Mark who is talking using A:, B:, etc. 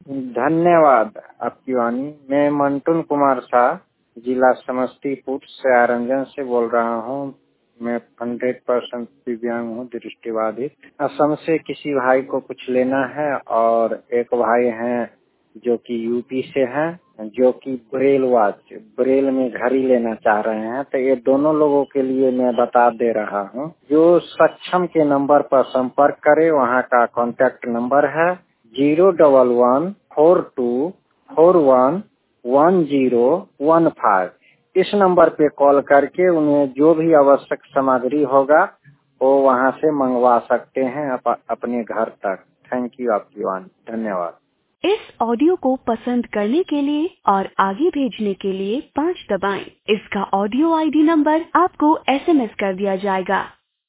A: धन्यवाद आपकी वाणी। मैं मंटून कुमार शाह, जिला समस्तीपुर से आरंजन से बोल रहा हूँ। मैं 100% दिव्यांग हूँ, दृष्टिबाधित। असम से किसी भाई को कुछ लेना है और एक भाई हैं जो कि यूपी से हैं, जो कि ब्रेल में घड़ी लेना चाह रहे हैं। तो ये दोनों लोगों के लिए मैं बता दे रहा हूँ। जो सक्षम के नंबर पर संपर्क करे, वहाँ का कॉन्टैक्ट नंबर है 01142411015। इस नंबर पे कॉल करके उन्हें जो भी आवश्यक सामग्री होगा वो वहाँ से मंगवा सकते हैं अपने घर तक। थैंक यू आपकी वाणी। धन्यवाद।
B: इस ऑडियो को पसंद करने के लिए और आगे भेजने के लिए 5 दबाएं। इसका ऑडियो आईडी नंबर आपको SMS कर दिया जाएगा।